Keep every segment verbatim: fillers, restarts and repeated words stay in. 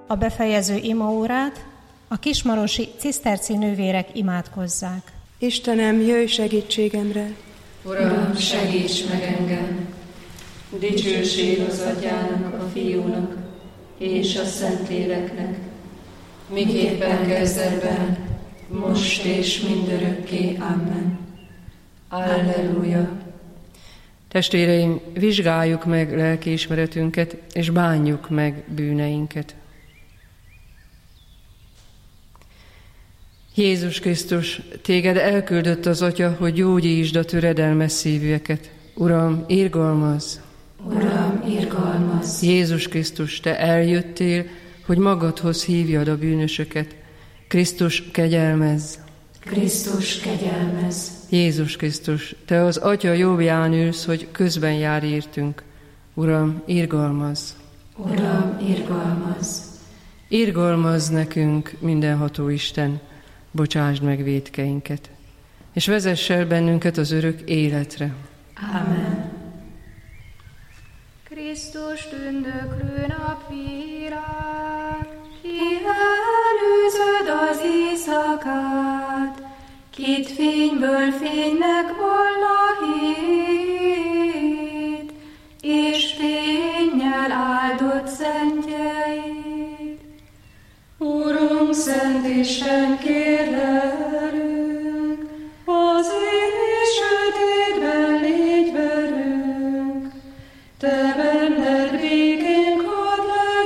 a befejező imaórát a kismarosi ciszterci nővérek imádkozzák. Istenem, jöjj segítségemre! Uram, segíts meg engem! Dicsőség az Atyának, a Fiúnak és a Szentléleknek, miképpen kezdetben, most és mindörökké. Amen. Alleluja! Testvéreim, vizsgáljuk meg lelkiismeretünket, és bánjuk meg bűneinket. Jézus Krisztus, téged elküldött az Atya, hogy gyógyítsd a töredelmes szívűeket. Uram, irgalmazz! Uram, irgalmazz! Jézus Krisztus, te eljöttél, hogy magadhoz hívjad a bűnösöket. Krisztus, kegyelmezz! Krisztus, kegyelmezz! Jézus Krisztus, te az Atya jobbján ülsz, hogy közben jár értünk. Uram, irgalmazz! Uram, irgalmazz! Irgalmazz nekünk, mindenható Isten, bocsásd meg vétkeinket, és vezess el bennünket az örök életre. Amen. Krisztus tündöklő napvilág, ki előzöd az éjszakát, kit fényből fénynek volna hét, és fénnyel áldott szentjeit. Urunk, Szent Isten, kérlelünk, az éj sötétben légy velünk, te benned békénk hadd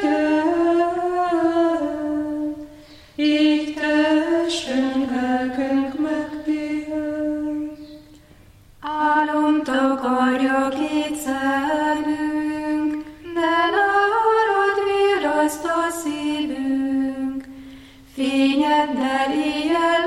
legyen, így testünk, lelkünk megpihen. Álom takarja két szemünk, de nálad virraszt a szívünk, fényeddel éjjel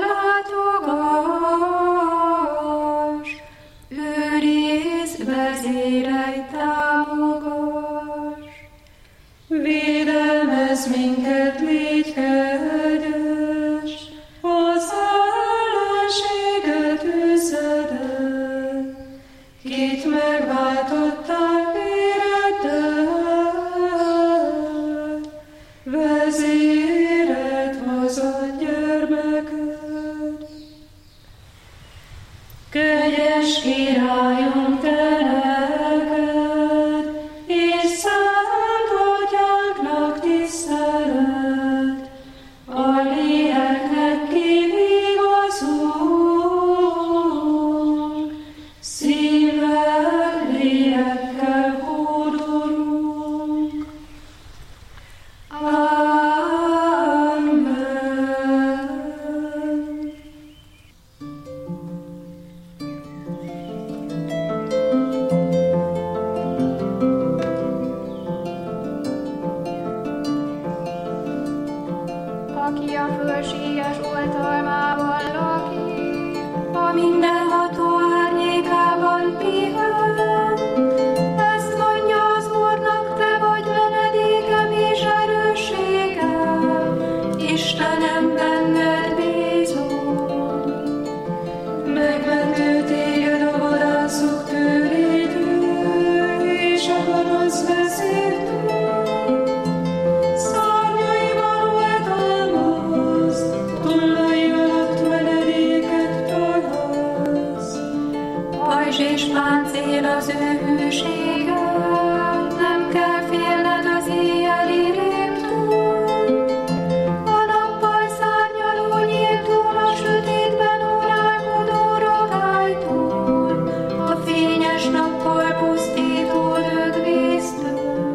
látogass, őrizd, vezérelj, támogass. Védelmezz minket, légy kegyes, az ellenséget üzzed el, kit megváltottál véreddel, vezéred hozad gyermeked. Kegyes Királyunk, te neked, és Szent Atyánknak tisztelet, a léleknek kivigazunk, szívvel, lélekkel hódolunk. Amen. Aki a fölséges oltalmában lakik, a mindenható árnyékában pihen. Ezt mondja az Úrnak, te vagy menedékem és erősségem, Istenem, benned bízom. Megmentő téged a vadászok tőlétől, és a gonosz vezértől. Szárnyaival oltalmaz, tollai alatt menedéket találsz. Pajzs és páncél az ő hűsége, nem kell félned az éjjeli rémtől. A nappal szárnyaló nyíltól, a sötétben órálkodó rogálytól, a fényes nappal pusztító dögvésztől.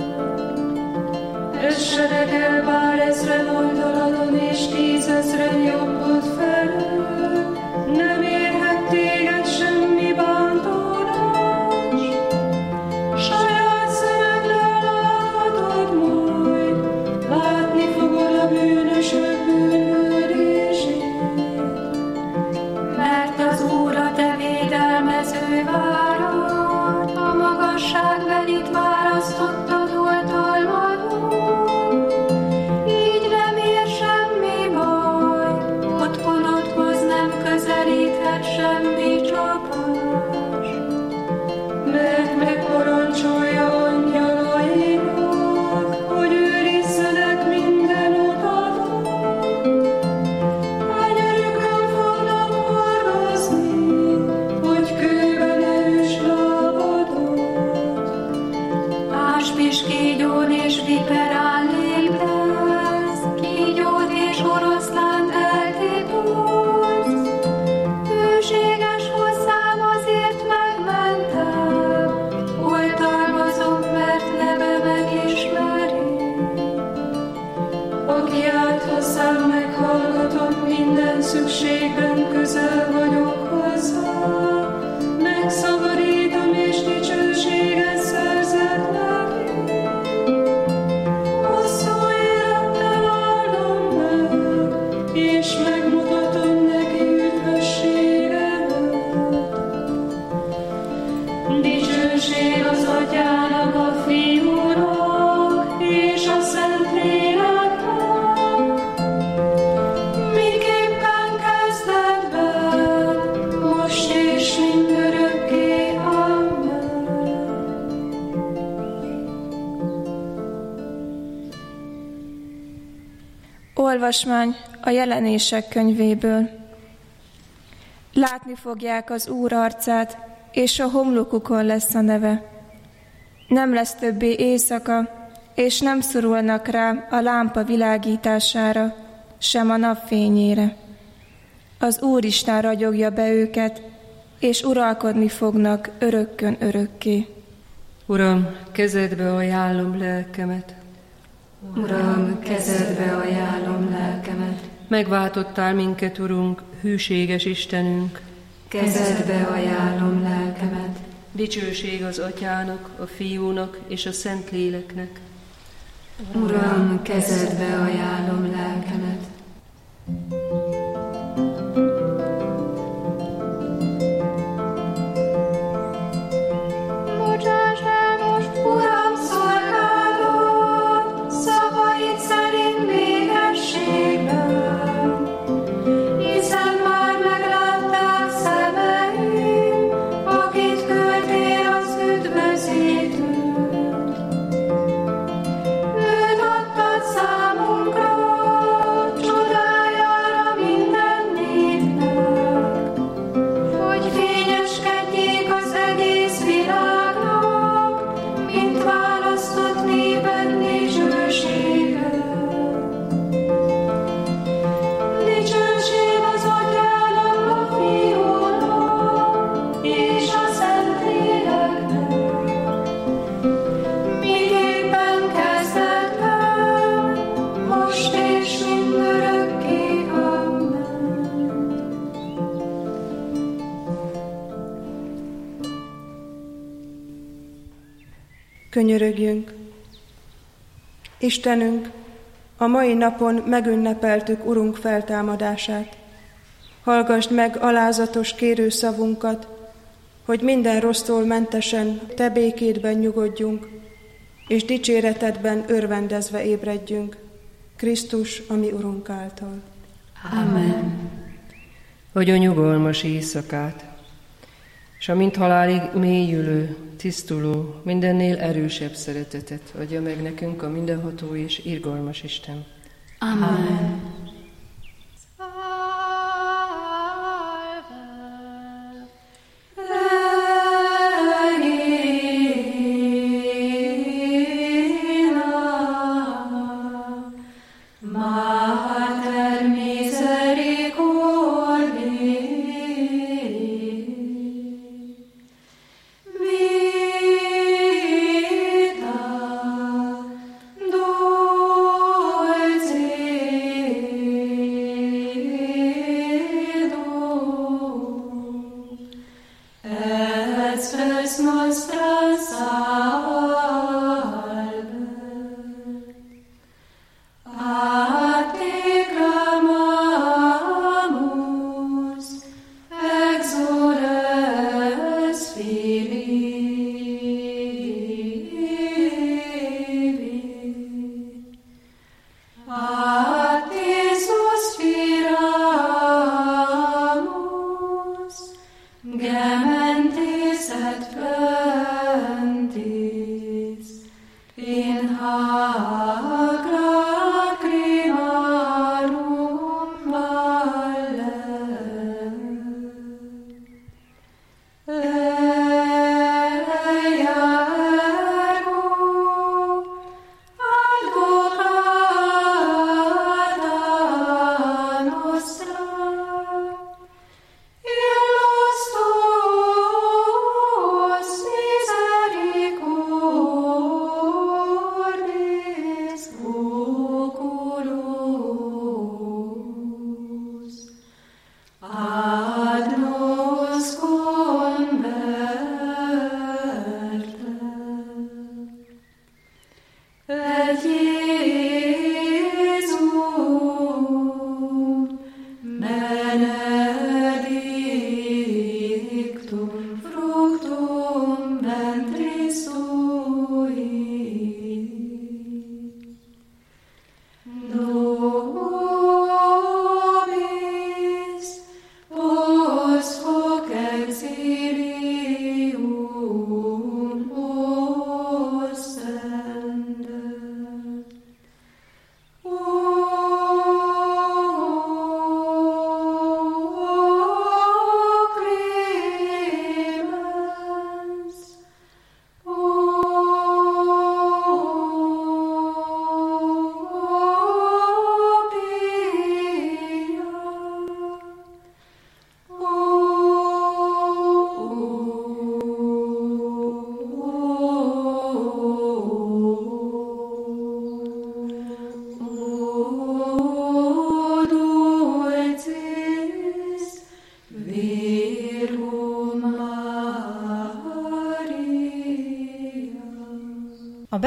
Essenek el bár ezren oldaladon, és tízezren jobbod felől, nem érhet téged semmi bántódás. Saját szemeddel láthatod majd, látni fogod a bűnösök bűnhődését. Mert az Úr a te védelmező várad, a magasságbelit választottad oltalmadon. Így nem ér semmi baj, otthonodhoz nem közelíthet szükségben közel vagyok hozzá, megszabadítom és dicsőséget szerzek neki. Hosszú élettel áldom meg, és megmutatom neki üdvösségemet. Dicsőség az Atyának, a Fiúnak és a Szentléleknek, miképpen kezdetben, most és mindörökké. Amen. Olvasmány a Jelenések könyvéből. Látni fogják az Úr arcát, és a homlokukon lesz a neve. Nem lesz többé éjszaka, és nem szorulnak rá a lámpa világítására, sem a napfényére. Az Úristen ragyogja be őket, és uralkodni fognak örökkön örökké. Uram, kezedbe ajánlom lelkemet. Uram, kezedbe ajánlom lelkemet. Megváltottál minket, Urunk, hűséges Istenünk. Kezedbe ajánlom lelkemet. Dicsőség az Atyának, a Fiúnak és a Szentléleknek. Uram, kezedbe ajánlom lelkemet. Bocsáss el most, Uram, szolgálod, szavaid szerint végességben, hiszen már meglátták szemeim, akit küldtél az üdvözítőt. Őt adtad számunkra, csodájára minden népnek, hogy fényeskedjék az egész világnak, mint választott néped dicsősége. Dicsőség az Atyának, a Fiúnak és a Szentléleknek, miképpen kezdetben, most és mindörökké. Amen. Könyörögjünk! Istenünk, a mai napon megünnepeltük Urunk feltámadását. Hallgasd meg alázatos kérő szavunkat, hogy minden rossztól mentesen Te békédben nyugodjunk, és dicséretedben örvendezve ébredjünk, Krisztus, a mi Urunk által. Amen. Hogy a nyugalmas éjszakát, és a mint halálig mélyülő, tisztuló, mindennél erősebb szeretetet adja meg nekünk a mindenható és irgalmas Isten. Amen. Mater misericordiae, vita dulcis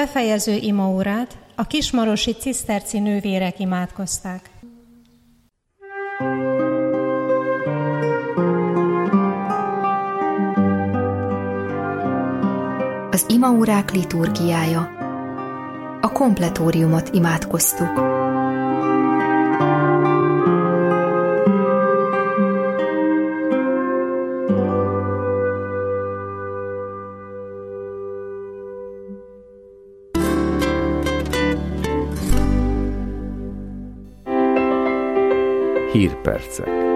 befejező imaórát a kismarosi ciszterci nővérek imádkozták. Az imaórák liturgiája. A kompletóriumot imádkoztuk. Hírpercek.